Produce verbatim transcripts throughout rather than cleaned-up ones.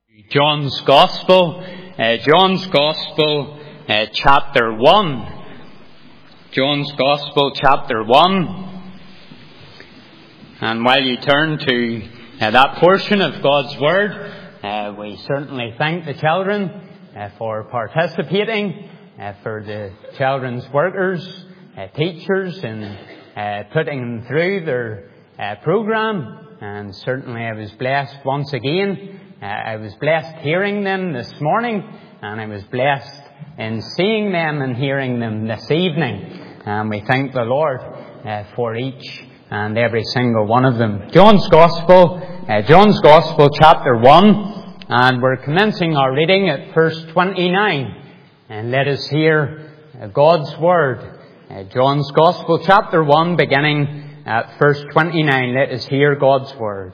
John's Gospel, uh, John's Gospel, uh, chapter one. John's Gospel, chapter one. And while you turn to uh, that portion of God's Word, uh, we certainly thank the children uh, for participating, uh, for the children's workers, uh, teachers, in uh, putting them through their uh, programme. And certainly I was blessed once again. Uh, I was blessed hearing them this morning, and I was blessed in seeing them and hearing them this evening. And we thank the Lord uh, for each and every single one of them. John's Gospel, uh, John's Gospel, chapter one, and we're commencing our reading at verse twenty-nine. And let us hear uh, God's Word. Uh, John's Gospel, chapter one, beginning at verse twenty-nine. Let us hear God's Word.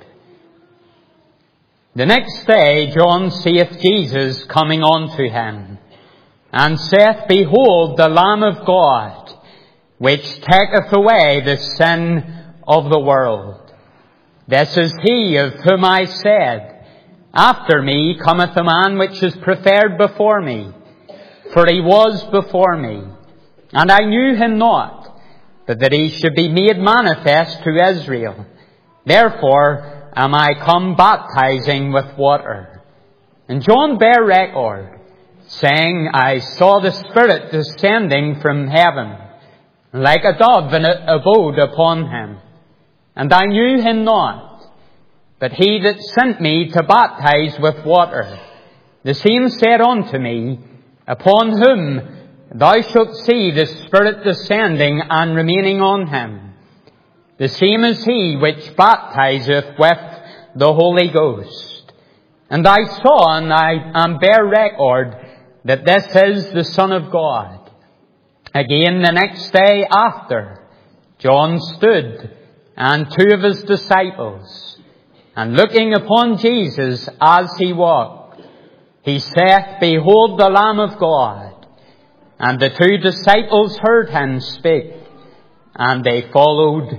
The next day John seeth Jesus coming unto him, and saith, Behold, the Lamb of God, which taketh away the sin of the world. This is he of whom I said, After me cometh a man which is preferred before me, for he was before me. And I knew him not, but that he should be made manifest to Israel. Therefore am I come baptizing with water. And John bare record, saying, I saw the Spirit descending from heaven, like a dove, and it abode upon him. And I knew him not, but he that sent me to baptize with water, the same said unto me, Upon whom thou shalt see the Spirit descending and remaining on him, the same is he which baptizeth with the Holy Ghost. And I saw, and I am bare record, that this is the Son of God. Again the next day after, John stood, and two of his disciples, and looking upon Jesus as he walked, he saith, Behold the Lamb of God. And the two disciples heard him speak, and they followed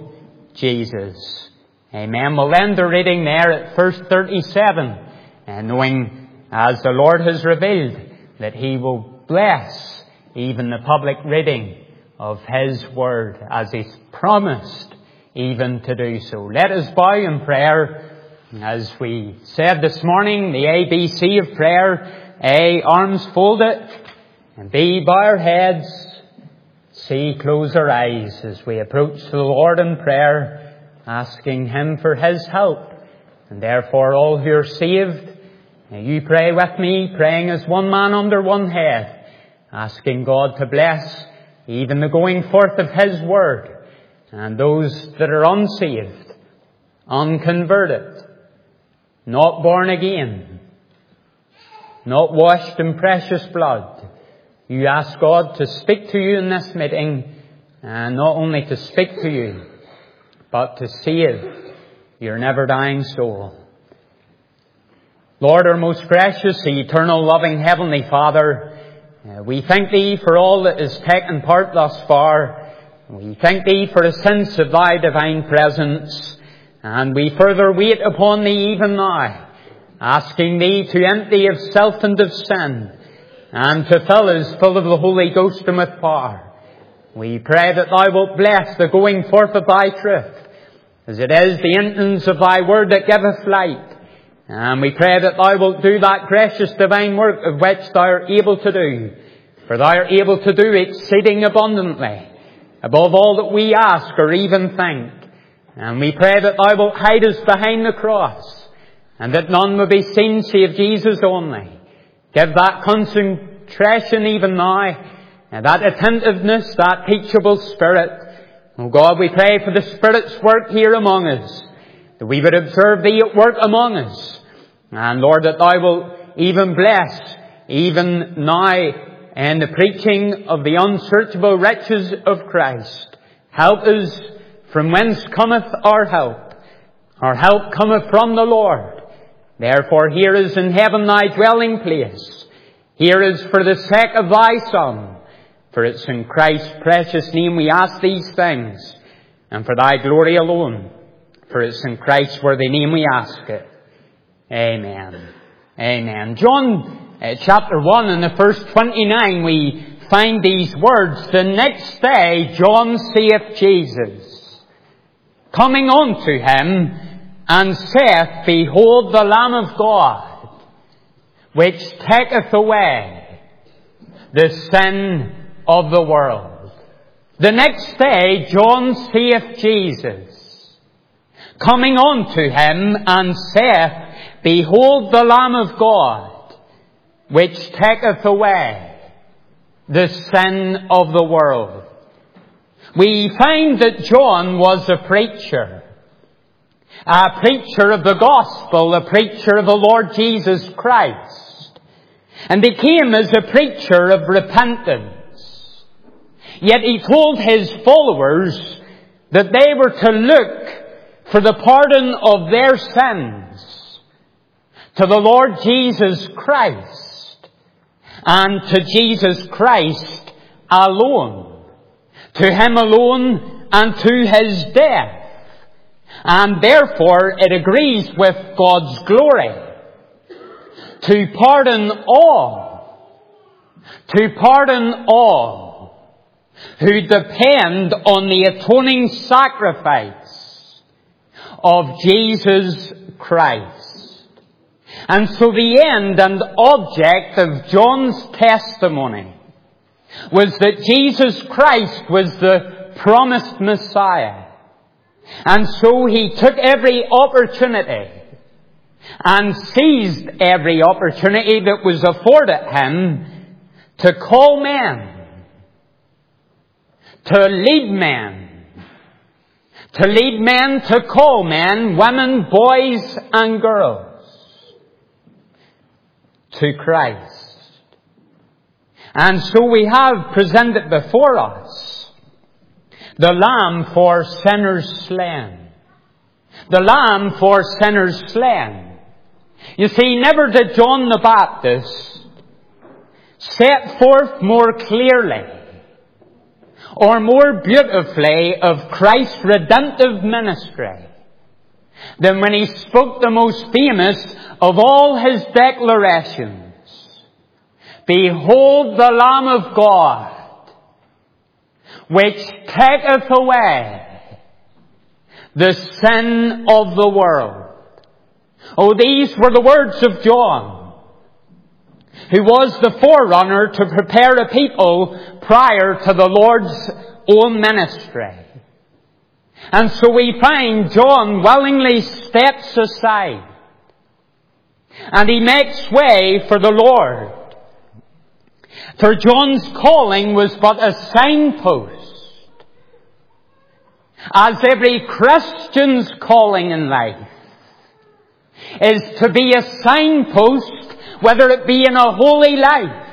Jesus. Amen. We'll end the reading there at verse thirty-seven, and knowing, as the Lord has revealed, that He will bless even the public reading of His Word, as He's promised even to do so. Let us bow in prayer. As we said this morning, the A B C of prayer: A, arms folded, and B, bow our heads, C, close our eyes as we approach the Lord in prayer, asking Him for His help. And therefore all who are saved, you pray with me, praying as one man under one head, asking God to bless even the going forth of His Word. And those that are unsaved, unconverted, not born again, not washed in precious blood, you ask God to speak to you in this meeting, and not only to speak to you, but to save your never-dying soul. Lord, our most gracious, eternal, loving Heavenly Father, uh, we thank Thee for all that has taken part thus far. We thank Thee for a sense of Thy divine presence, and we further wait upon Thee even now, asking Thee to empty of self and of sin, and to fill us full of the Holy Ghost and with power. We pray that Thou wilt bless the going forth of Thy truth, as it is the entrance of Thy Word that giveth light. And we pray that Thou wilt do that gracious divine work of which Thou art able to do. For Thou art able to do exceeding abundantly, above all that we ask or even think. And we pray that Thou wilt hide us behind the cross, and that none will be seen save Jesus only. Give that concentration even now, and that attentiveness, that teachable spirit. Oh God, we pray for the Spirit's work here among us, that we would observe Thee at work among us. And Lord, that Thou wilt even bless, even now, in the preaching of the unsearchable riches of Christ. Help us from whence cometh our help. Our help cometh from the Lord. Therefore, here is in heaven Thy dwelling place. Here is for the sake of Thy Son. For it's in Christ's precious name we ask these things, and for Thy glory alone. For it's in Christ's worthy name we ask it. Amen. Amen. John uh, chapter one and the verse twenty-nine, we find these words. The next day John seeth Jesus coming unto him, and saith, Behold the Lamb of God, which taketh away the sin of the world. The next day John seeth Jesus coming unto him, and saith, Behold the Lamb of God, which taketh away the sin of the world. We find that John was a preacher. A preacher of the gospel, a preacher of the Lord Jesus Christ. And became as a preacher of repentance. Yet he told his followers that they were to look for the pardon of their sins to the Lord Jesus Christ, and to Jesus Christ alone, to Him alone and to His death. And therefore it agrees with God's glory to pardon all, to pardon all who depend on the atoning sacrifice of Jesus Christ. And so the end and object of John's testimony was that Jesus Christ was the promised Messiah. And so he took every opportunity and seized every opportunity that was afforded him to call men, to lead men, to lead men, to call men, women, boys and girls to Christ. And so we have presented before us the Lamb for sinners slain. The Lamb for sinners slain. You see, never did John the Baptist set forth more clearly or more beautifully of Christ's redemptive ministry than when he spoke the most famous of all his declarations. Behold the Lamb of God, which taketh away the sin of the world. Oh, these were the words of John, who was the forerunner to prepare a people prior to the Lord's own ministry. And so we find John willingly steps aside, and he makes way for the Lord. For John's calling was but a signpost, as every Christian's calling in life is to be a signpost, whether it be in a holy life,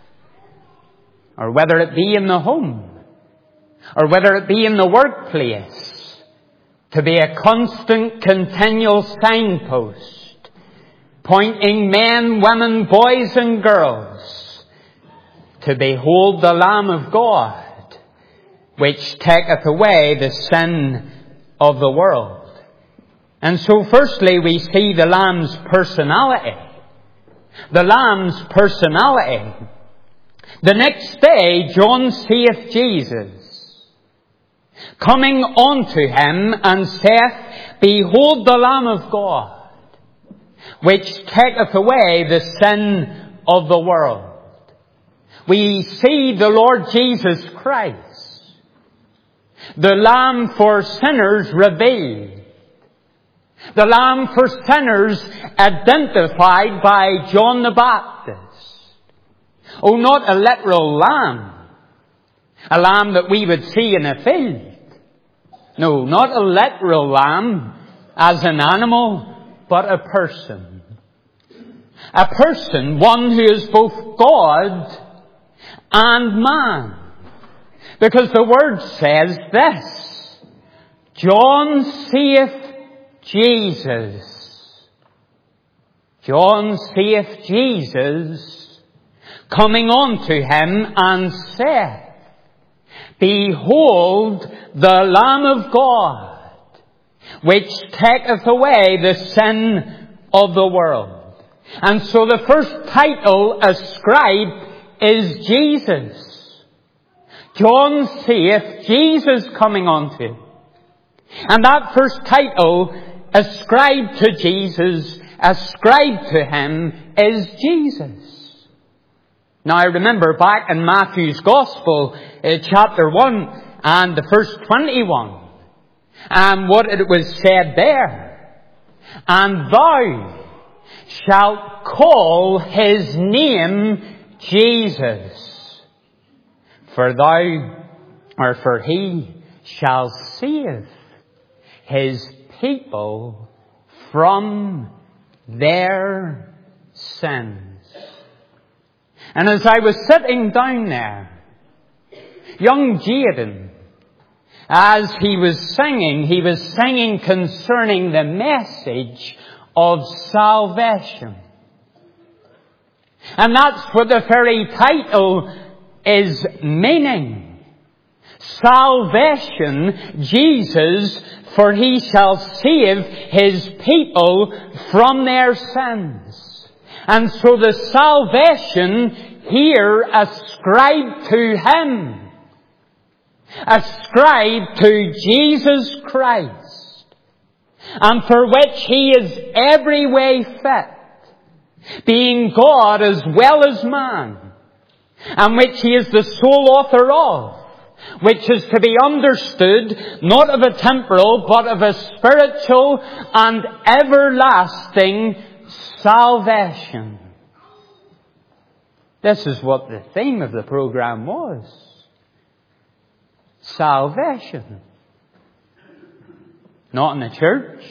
or whether it be in the home, or whether it be in the workplace, to be a constant, continual signpost, pointing men, women, boys and girls to behold the Lamb of God, which taketh away the sin of the world. And so firstly we see the Lamb's personality. The Lamb's personality. The next day John seeth Jesus coming unto him, and saith, Behold the Lamb of God, which taketh away the sin of the world. We see the Lord Jesus Christ, the Lamb for sinners revealed, the Lamb for sinners identified by John the Baptist. Oh, not a literal lamb, a lamb that we would see in a field. No, not a literal lamb as an animal, but a person. A person, one who is both God and man. Because the Word says this, John seeth Jesus. John seeth Jesus coming unto him, and saith, Behold the Lamb of God, which taketh away the sin of the world. And so the first title ascribed is Jesus. John seeth Jesus coming unto him. And that first title ascribed to Jesus, ascribed to him, is Jesus. Now I remember back in Matthew's Gospel, uh, chapter one and the first twenty-one, and what it was said there. And thou shalt call his name Jesus, for thou, or for he shall save his people from their sins. And as I was sitting down there, young Jaden, as he was singing, he was singing concerning the message of salvation. And that's what the very title is meaning. Salvation, Jesus, for he shall save his people from their sins. And so the salvation here ascribed to him, ascribed to Jesus Christ, and for which he is every way fit, being God as well as man, and which he is the sole author of, which is to be understood not of a temporal, but of a spiritual and everlasting salvation. This is what the theme of the program was. Salvation. Not in the church,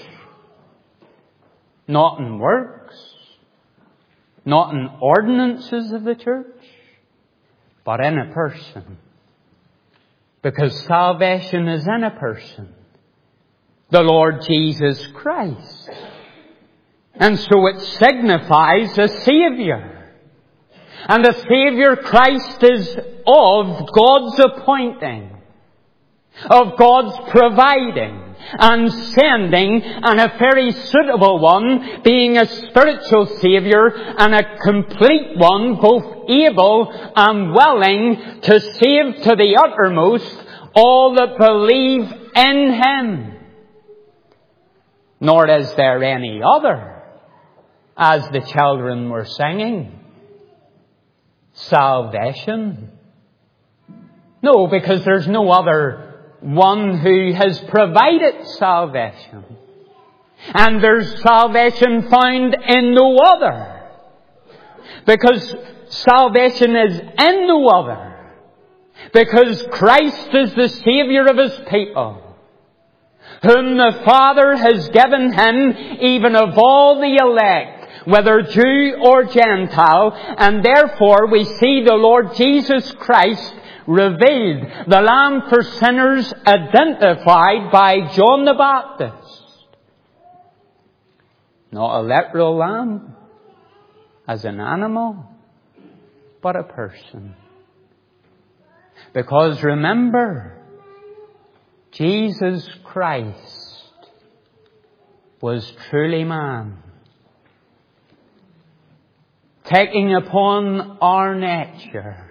not in works, not in ordinances of the church, but in a person. Because salvation is in a person, the Lord Jesus Christ. And so it signifies a Saviour. And the Saviour Christ is of God's appointing, of God's providing and sending, and a very suitable one, being a spiritual Saviour and a complete one, both able and willing to save to the uttermost all that believe in him. Nor is there any other, as the children were singing. Salvation. No, because there's no other one who has provided salvation. And there's salvation found in no other. Because salvation is in no other. Because Christ is the Saviour of his people, whom the Father has given him, even of all the elect, whether Jew or Gentile. And therefore we see the Lord Jesus Christ revealed, the Lamb for sinners, identified by John the Baptist. Not a literal lamb as an animal, but a person. Because remember, Jesus Christ was truly man, taking upon our nature.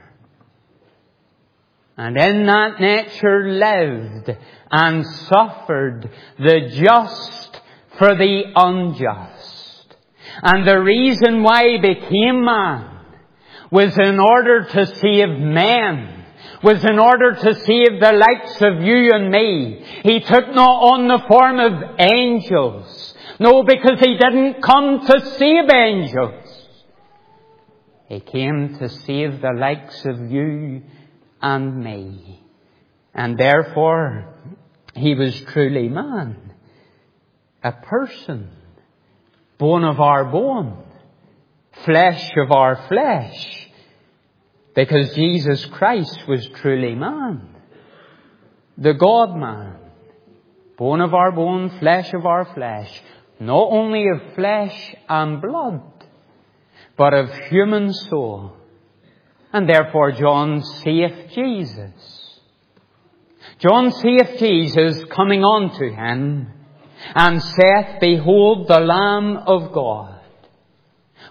And in that nature lived and suffered the just for the unjust. And the reason why he became man was in order to save men, was in order to save the likes of you and me. He took not on the form of angels. No, because he didn't come to save angels. He came to save the likes of you and me. And therefore, he was truly man. A person, bone of our bone, flesh of our flesh. Because Jesus Christ was truly man. The God-man, bone of our bone, flesh of our flesh. Not only of flesh and blood, but of human soul. And therefore John seeth Jesus. John seeth Jesus coming unto him, and saith, Behold the Lamb of God,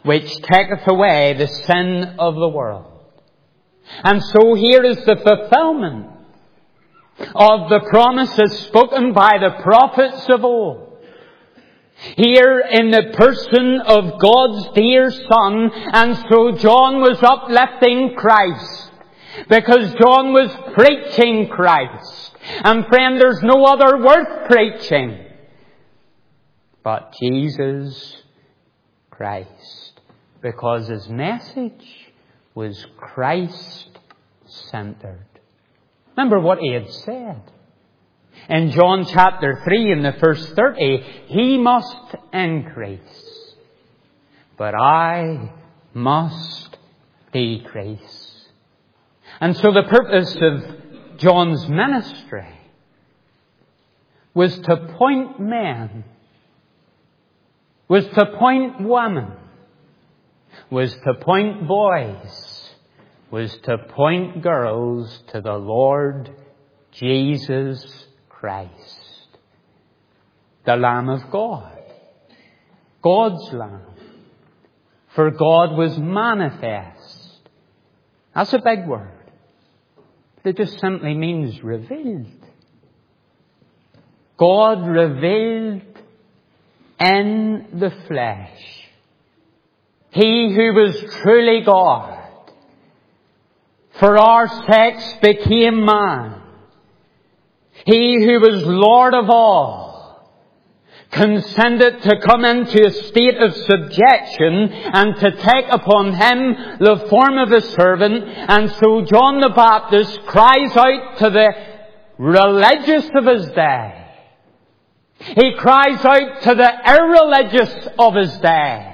which taketh away the sin of the world. And so here is the fulfillment of the promises spoken by the prophets of old. Here in the person of God's dear Son, and so John was uplifting Christ, because John was preaching Christ. And friend, there's no other worth preaching but Jesus Christ, because his message was Christ-centered. Remember what he had said. In John chapter three, in the verse thirty, he must increase, but I must decrease. And so the purpose of John's ministry was to point men, was to point women, was to point boys, was to point girls to the Lord Jesus Christ, the Lamb of God, God's Lamb. For God was manifest. That's a big word. It just simply means revealed. God revealed in the flesh. He who was truly God, for our sakes became man. He who was Lord of all consented to come into a state of subjection and to take upon him the form of a servant. And so John the Baptist cries out to the religious of his day. He cries out to the irreligious of his day.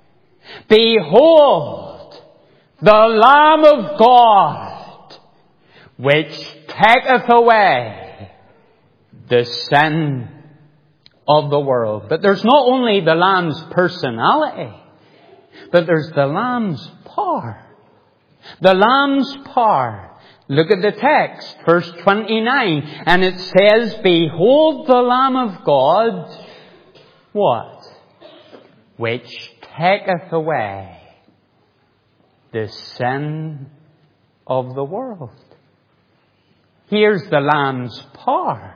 Behold, the Lamb of God, which taketh away the sin of the world. But there's not only the Lamb's personality, but there's the Lamb's power. The Lamb's power. Look at the text, verse twenty-nine, and it says, behold the Lamb of God, what? Which taketh away the sin of the world. Here's the Lamb's power.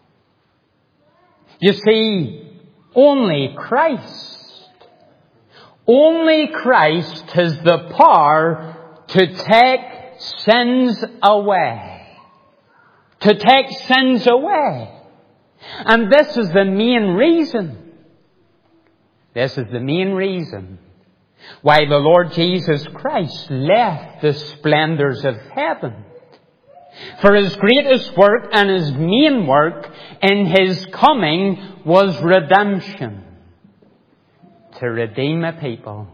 You see, only Christ, only Christ has the power to take sins away. To take sins away. And this is the main reason. This is the main reason why the Lord Jesus Christ left the splendors of heaven. For his greatest work and his main work in his coming was redemption. To redeem a people.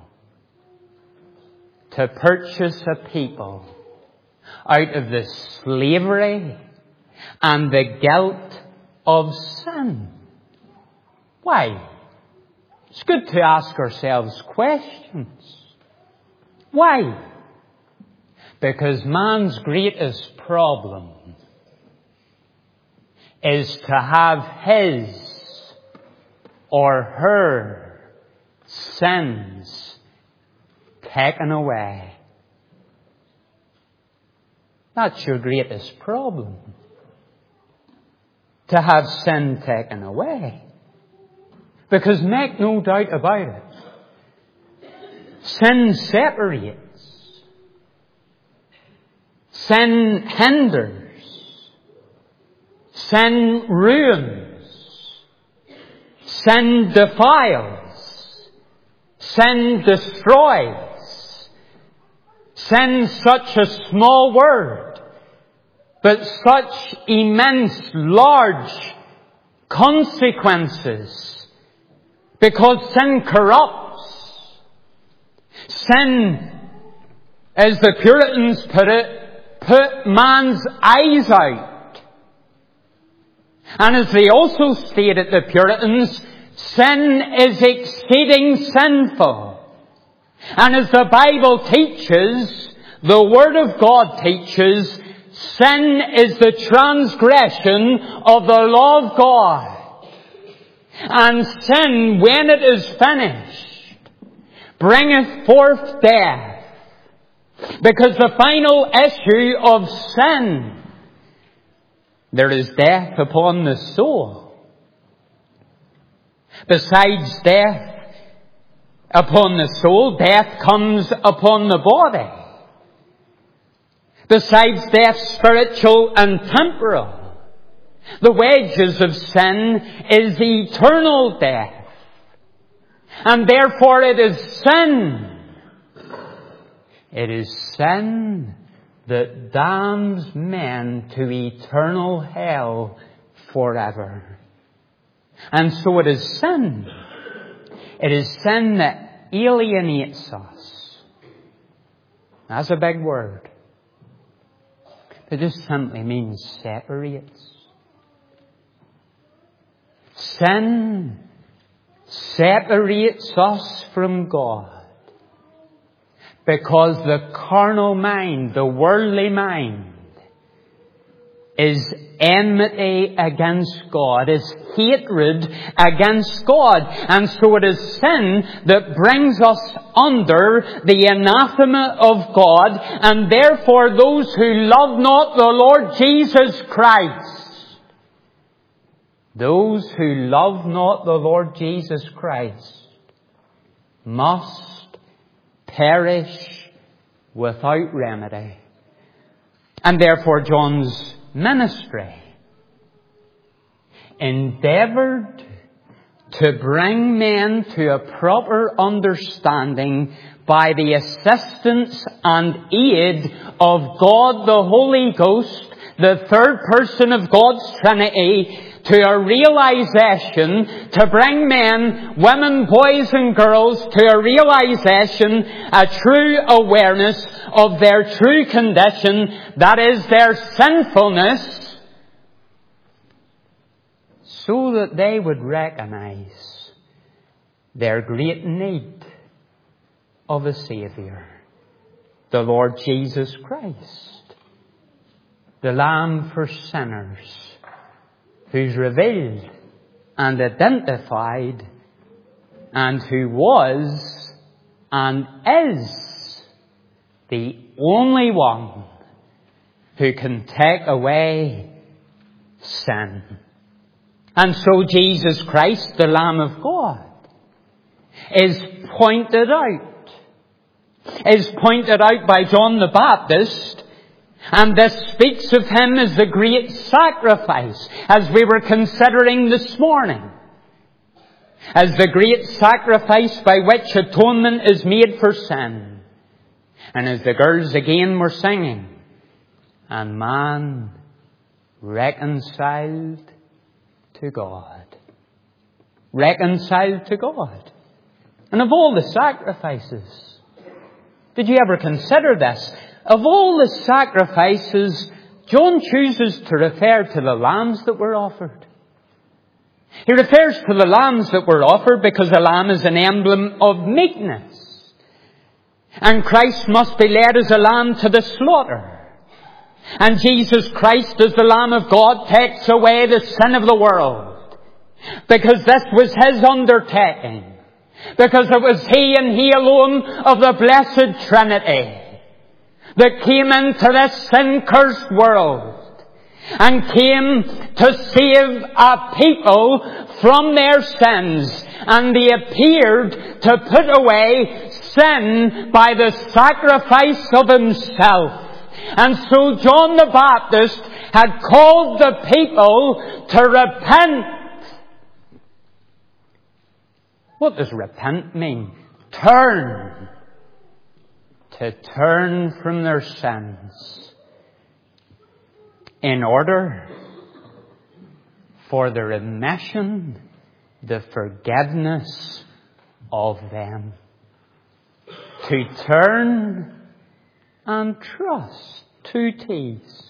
To purchase a people out of the slavery and the guilt of sin. Why? It's good to ask ourselves questions. Why? Because man's greatest problem is to have his or her sins taken away. That's your greatest problem. To have sin taken away. Because make no doubt about it, sin separates. Sin hinders. Sin ruins. Sin defiles. Sin destroys. Sin, such a small word, but such immense, large consequences. Because sin corrupts. Sin, as the Puritans put it, put man's eyes out. And as they also stated, the Puritans, sin is exceeding sinful. And as the Bible teaches, the Word of God teaches, sin is the transgression of the law of God. And sin, when it is finished, bringeth forth death. Because the final issue of sin, there is death upon the soul. Besides death upon the soul, death comes upon the body. Besides death spiritual and temporal, the wages of sin is eternal death. And therefore it is sin. It is sin that damns men to eternal hell forever. And so it is sin. It is sin that alienates us. That's a big word. It just simply means separates. Sin separates us from God. Because the carnal mind, the worldly mind, is enmity against God, is hatred against God. And so it is sin that brings us under the anathema of God. And therefore those who love not the Lord Jesus Christ, those who love not the Lord Jesus Christ, must perish without remedy. And therefore John's ministry endeavoured to bring men to a proper understanding by the assistance and aid of God the Holy Ghost, the third person of God's Trinity, to a realization, to bring men, women, boys and girls to a realization, a true awareness of their true condition, that is their sinfulness, so that they would recognize their great need of a Saviour, the Lord Jesus Christ, the Lamb for sinners, who's revealed and identified and who was and is the only one who can take away sin. And so Jesus Christ, the Lamb of God, is pointed out, is pointed out by John the Baptist. And this speaks of him as the great sacrifice, as we were considering this morning. As the great sacrifice by which atonement is made for sin. And as the girls again were singing, and man reconciled to God. Reconciled to God. And of all the sacrifices, did you ever consider this? Of all the sacrifices, John chooses to refer to the lambs that were offered. He refers to the lambs that were offered because a lamb is an emblem of meekness. And Christ must be led as a lamb to the slaughter. And Jesus Christ, as the Lamb of God, takes away the sin of the world. Because this was His undertaking. Because it was He and He alone of the blessed Trinity that came into this sin-cursed world and came to save a people from their sins. And He appeared to put away sin by the sacrifice of Himself. And so John the Baptist had called the people to repent. What does repent mean? Turn. To turn from their sins in order for the remission, the forgiveness of them. To turn and trust. Two T's.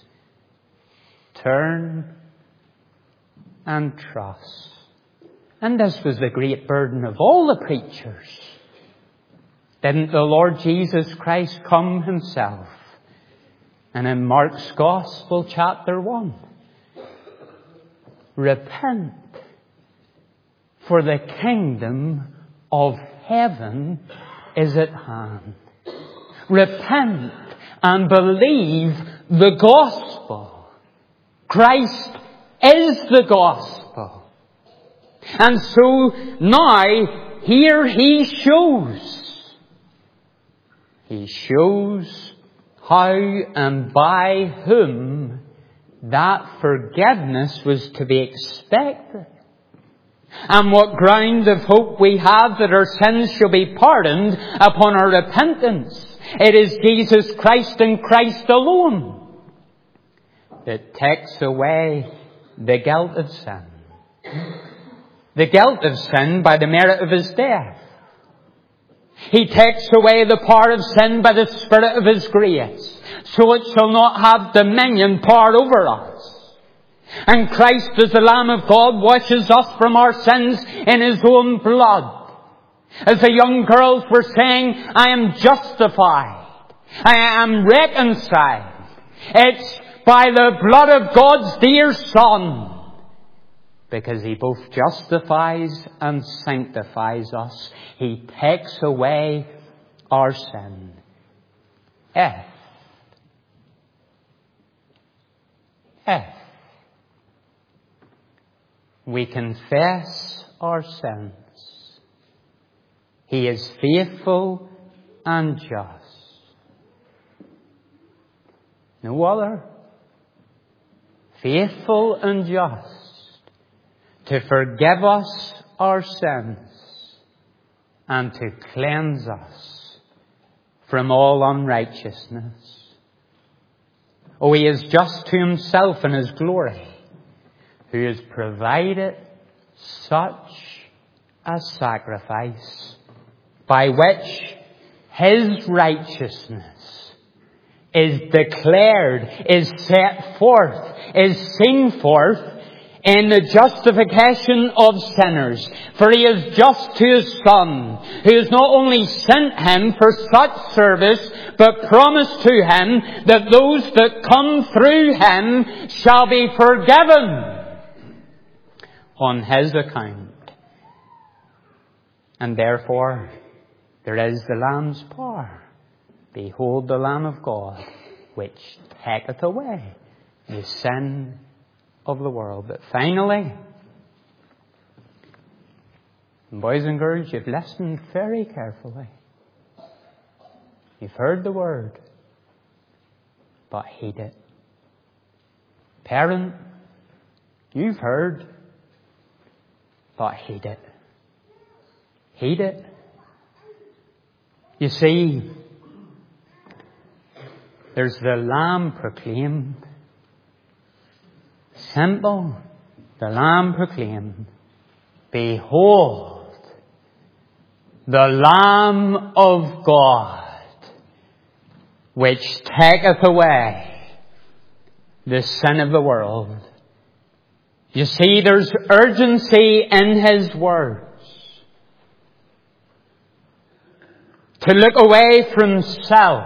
Turn and trust. And this was the great burden of all the preachers. Didn't the Lord Jesus Christ come Himself? And in Mark's Gospel, chapter one, repent, for the kingdom of heaven is at hand. Repent and believe the gospel. Christ is the gospel. And so now, here he shows. He shows how and by whom that forgiveness was to be expected. And what ground of hope we have that our sins shall be pardoned upon our repentance. It is Jesus Christ and Christ alone that takes away the guilt of sin. The guilt of sin by the merit of his death. He takes away the power of sin by the Spirit of his grace, so it shall not have dominion, power over us. And Christ, as the Lamb of God, washes us from our sins in his own blood. As the young girls were saying, I am justified. I am reconciled. It's by the blood of God's dear Son. Because he both justifies and sanctifies us. He takes away our sin. If, if we confess our sins, he is faithful and just. No other. Faithful and just. To forgive us our sins and to cleanse us from all unrighteousness. Oh, he is just to himself in his glory, who has provided such a sacrifice by which his righteousness is declared, is set forth, is seen forth in the justification of sinners. For he is just to his Son, who has not only sent him for such service, but promised to him that those that come through him shall be forgiven on his account. And therefore, there is the Lamb's power. Behold the Lamb of God, which taketh away the sin of the world. But finally, boys and girls, you've listened very carefully. You've heard the word, but heed it. Parent, you've heard, but heed it. Heed it. You see, there's the Lamb proclaimed. Simple. The Lamb proclaimed, behold, the Lamb of God, which taketh away the sin of the world. You see, there's urgency in his words. To look away from self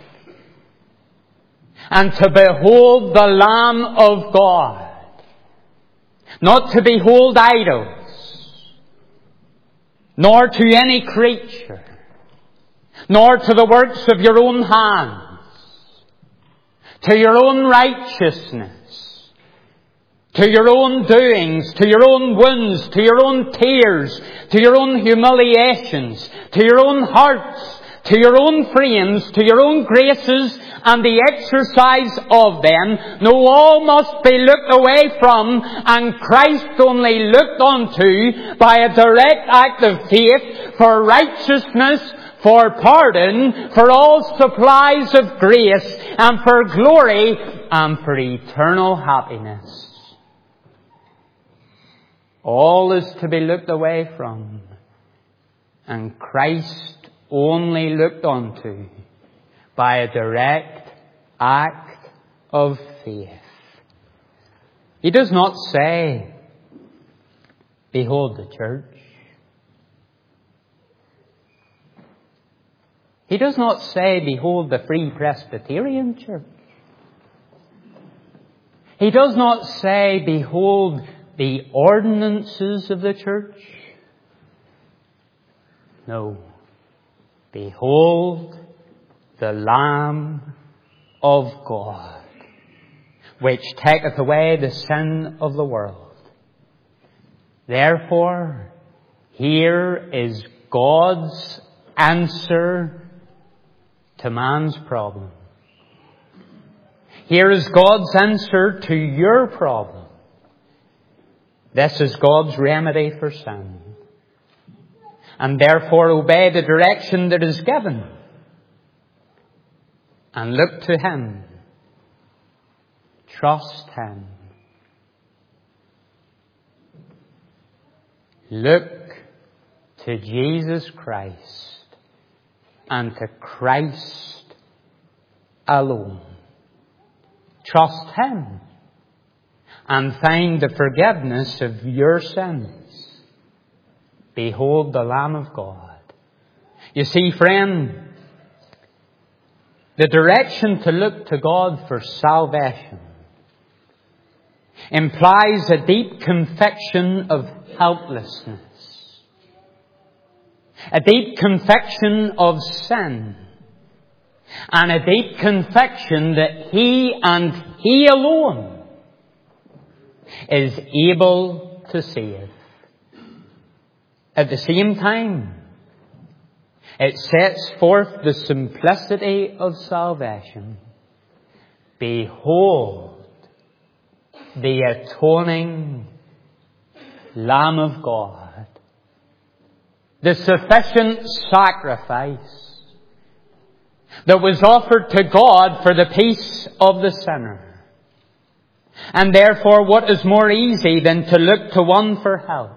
and to behold the Lamb of God. Not to behold idols, nor to any creature, nor to the works of your own hands, to your own righteousness, to your own doings, to your own wounds, to your own tears, to your own humiliations, to your own hearts, to your own frames, to your own graces, and the exercise of them. No, all must be looked away from, and Christ only looked unto by a direct act of faith for righteousness, for pardon, for all supplies of grace, and for glory, and for eternal happiness. All is to be looked away from, and Christ only looked unto by a direct act of faith. He does not say, behold the church. He does not say, behold the Free Presbyterian Church. He does not say, behold the ordinances of the church. No. Behold the Lamb of God, which taketh away the sin of the world. Therefore, here is God's answer to man's problem. Here is God's answer to your problem. This is God's remedy for sin. And therefore obey the direction that is given. And look to Him. Trust Him. Look to Jesus Christ and to Christ alone. Trust Him and find the forgiveness of your sins. Behold the Lamb of God. You see, friend, the direction to look to God for salvation implies a deep conviction of helplessness, a deep conviction of sin, and a deep conviction that He and He alone is able to save. At the same time, it sets forth the simplicity of salvation. Behold the atoning Lamb of God, the sufficient sacrifice that was offered to God for the peace of the sinner. And therefore, what is more easy than to look to one for help?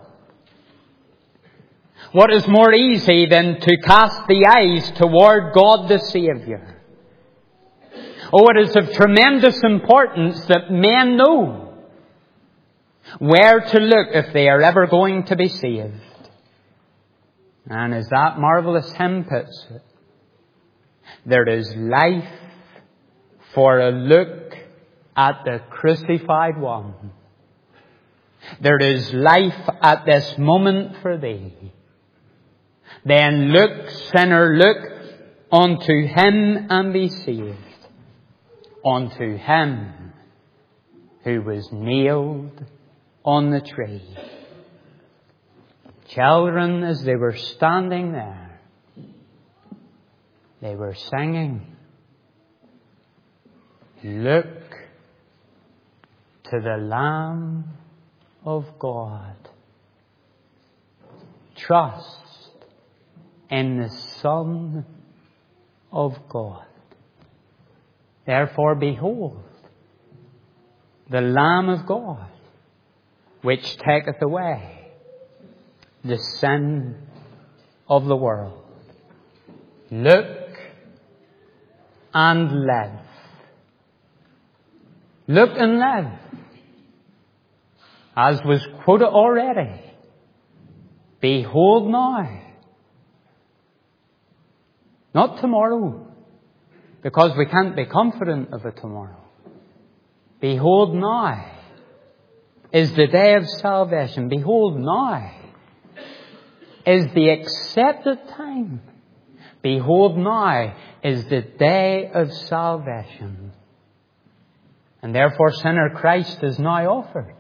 What is more easy than to cast the eyes toward God the Saviour? Oh, it is of tremendous importance that men know where to look if they are ever going to be saved. And as that marvellous hymn puts it, there is life for a look at the crucified one. There is life at this moment for thee. Then look, sinner, look unto Him and be saved. Unto Him who was nailed on the tree. Children, as they were standing there, they were singing, look to the Lamb of God. Trust in the Son of God. Therefore, behold, the Lamb of God, which taketh away the sin of the world. Look and live. Look and live. As was quoted already, behold now. Not tomorrow, because we can't be confident of a tomorrow. Behold now is the day of salvation. Behold now is the accepted time. Behold now is the day of salvation. And therefore, sinner, Christ is now offered.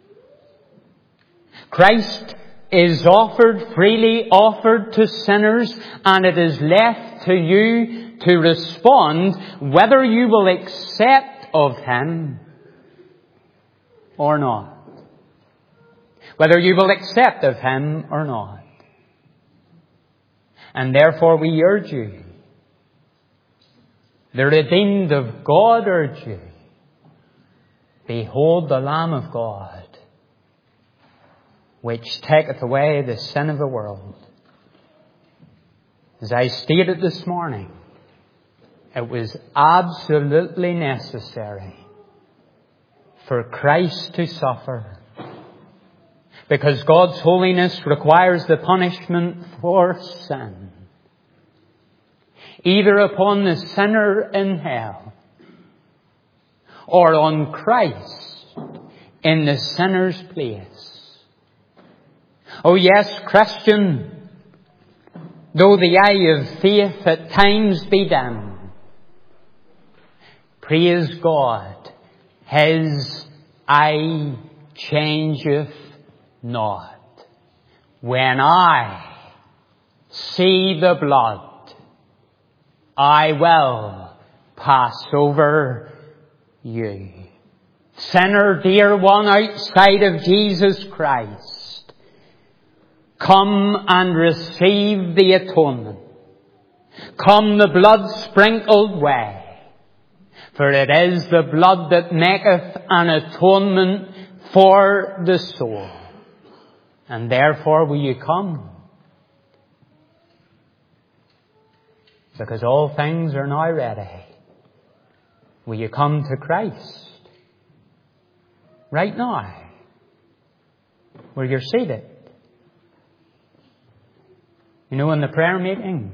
Christ is offered, freely offered to sinners, and it is left to you to respond whether you will accept of Him or not. Whether you will accept of Him or not. And therefore we urge you, the redeemed of God urge you, behold the Lamb of God, which taketh away the sin of the world. As I stated this morning, it was absolutely necessary for Christ to suffer, because God's holiness requires the punishment for sin, either upon the sinner in hell or on Christ in the sinner's place. Oh yes, Christian, though the eye of faith at times be dim, praise God, His eye changeth not. When I see the blood, I will pass over you. Sinner, dear one, outside of Jesus Christ, come and receive the atonement. Come the blood sprinkled way. For it is the blood that maketh an atonement for the soul. And therefore will you come? Because all things are now ready. Will you come to Christ? Right now, where you're seated. You know, in the prayer meeting,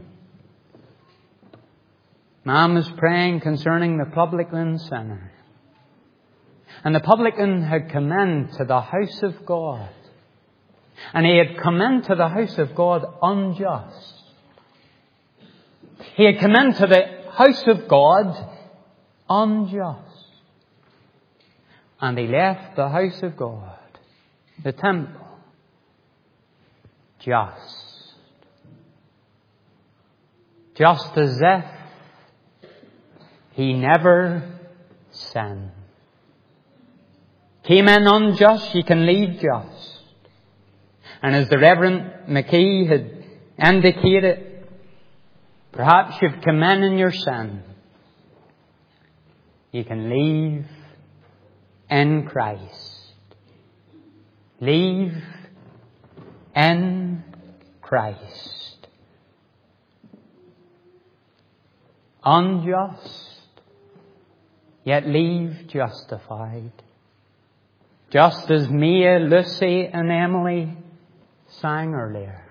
Mom was praying concerning the publican sinner. And the publican had come into the house of God. And he had come into the house of God unjust. He had come into the house of God unjust. And he left the house of God, the temple, just. Just as if he never sinned. Came in unjust, you can leave just. And as the Reverend McKee had indicated, perhaps you've come in in your sin. You can leave in Christ. Leave in Christ. Unjust, yet leave justified. Just as Mia, Lucy and Emily sang earlier.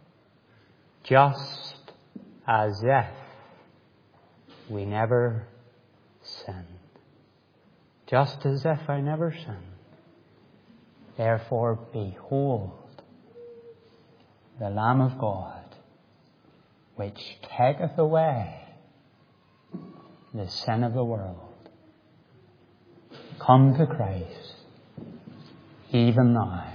Just as if we never sinned. Just as if I never sinned. Therefore, behold, the Lamb of God, which taketh away the sin of the world. Come to Christ, even now.